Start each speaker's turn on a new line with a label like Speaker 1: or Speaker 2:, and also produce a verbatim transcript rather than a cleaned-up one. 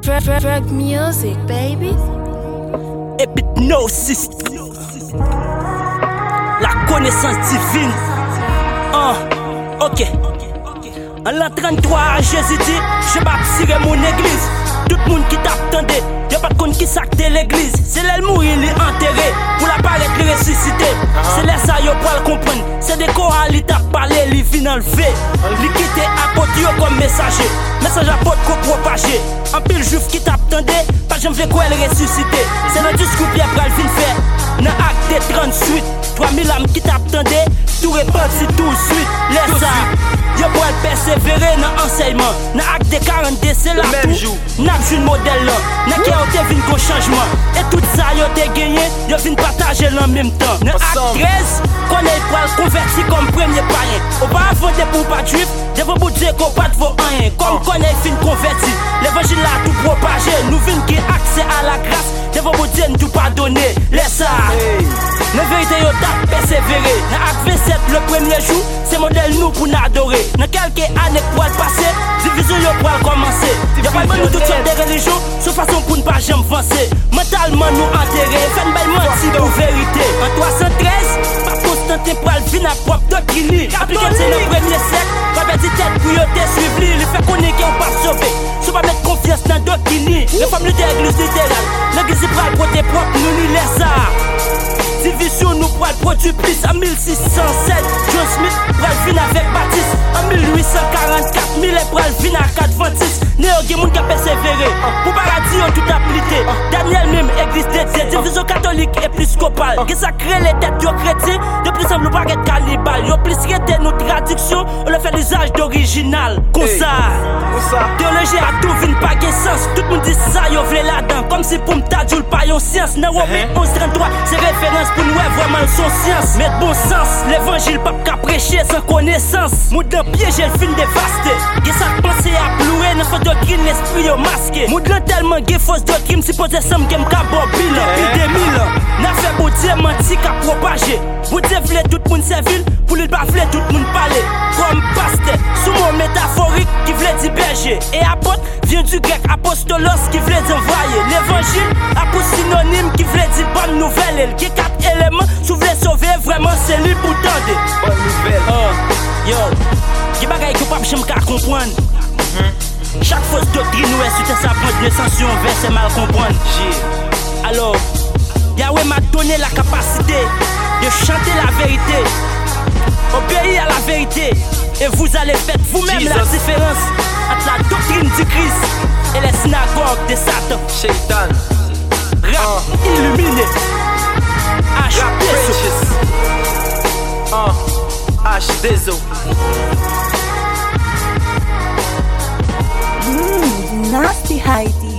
Speaker 1: Drug, drug music, baby.
Speaker 2: Hypnosis. La connaissance divine. Ah, ok. En l'an trente-trois, Jésus dit, je bâtirai mon église. Tout le monde qui t'attendait, y'a pas de compte qui s'acte l'église. C'est l'aile mourir, il est enterré. Pour la paraître, il ressuscité. C'est là ça, y'a pas le comprendre. C'est des chorales, il t'a parlé, il vient enlever. Il quitté à côté comme messager. Message à porte qu'on propager. En pile juif qui t'attendait, pas j'aime faire quoi elle ressuscité. C'est le discours qui a pris le faire. Dans acte trente-huit, trois mille âmes qui t'attendaient, tout reparti tout de suite. Laisse ça. Yo pour persévérer dans l'enseignement. Dans acte quarante-deux, c'est là tout. N'a vu le modèle là. N'a qui a été venu qu'au changement. Et tout ça, yo t'es gagné, yo venu partager en même temps. Dans acte treize, qu'on est pour le convertir comme premier païen. On va voter pour pas juif, devant vous dire qu'on pas de vos rien. Comme qu'on est fin converti, l'évangile là tout propagé. Nous venons qui accès à la grâce, devant vous dire tout pardonner. Laisse ça. La vérité yo t'a persévéré. Dans acte vingt-sept, le premier jour, c'est modèle nous pour nous adorer. Dans quelques années pour le passé, division yo pour le commencer. Y'a pas de nous toutes sortes de religions, sauf façon pour ne pas jamais avancer. Mentalement nous enterrer, fait une belle mentir pour vérité. En trois cent treize, pas Constantin pour le vin à propre doctrine. Appliquer c'est le premier siècle, pas petite tête pour yo te suivre. Il fait connaître qu'on pas sauver. Si pas mettre confiance dans doctrine, les femmes de l'église littérale. L'église est prête pour tes propres, nous nous laisse ça. Division nous pour le produit plus en mille six cent sept. John Smith pour le vin avec Baptiste. En mille huit cent quarante-quatre, mille pour le vin à quatre vingt-six. Néo qui moun qui a persévéré. Pour paradis on tout appliqué. Daniel même église dédiée. Division catholique épiscopale. Qui ça crée les têtes de chrétiens. De plus semble pas être cannibale. Yo plus rété nos traductions. On le fait l'usage d'original. Comme ça. Théologie a tout vin pas de sens. Tout le monde dit ça yo vle là-dedans. Comme si pour m'ta djoul pas yon science. Nan Romains onze trente-trois c'est référence pour nous vraiment son science. Mettre bon sens. L'évangile pas qu'à prêcher sans connaissance. Moud d'un piège le fin dévasté. Qui ça pensé à plouer. N'a pas doctrine l'esprit yo masqué. Moud d'un tellement gay fausse doctrine. Si posé somme game ka bon bilan. Plus de mille ans. N'a fait beau Dieu menti qu'à propager. Vous Dieu vle tout le monde servile. Pour lui pas vle tout le monde parler. Comme pasteur. Sous mon métaphorique qui vle dire berger. Et apôtre vient du grec apostolos qui vle dire envoyer. L'évangile a pour synonyme qui vle dire bonne nouvelle. Qui quatre éléments sous vle sauver vraiment c'est lui pour tendre.
Speaker 3: Bonne nouvelle.
Speaker 2: Oh, yo. Qui bagaille que pas j'aime qu'à comprendre. Mm-hmm. Chaque fausse doctrine nous est sur sa prendre naissance sur un verset mal comprendre. Alors, Yahweh m'a donné la capacité de chanter la vérité. Obéir à la vérité. Et vous allez faire vous-même la différence entre la doctrine du Christ et les synagogues de Satan.
Speaker 3: Shaitan.
Speaker 2: Rap uh. illuminé. H.
Speaker 3: Uh. H. Dezo.
Speaker 1: Mmm, nasty Heidi.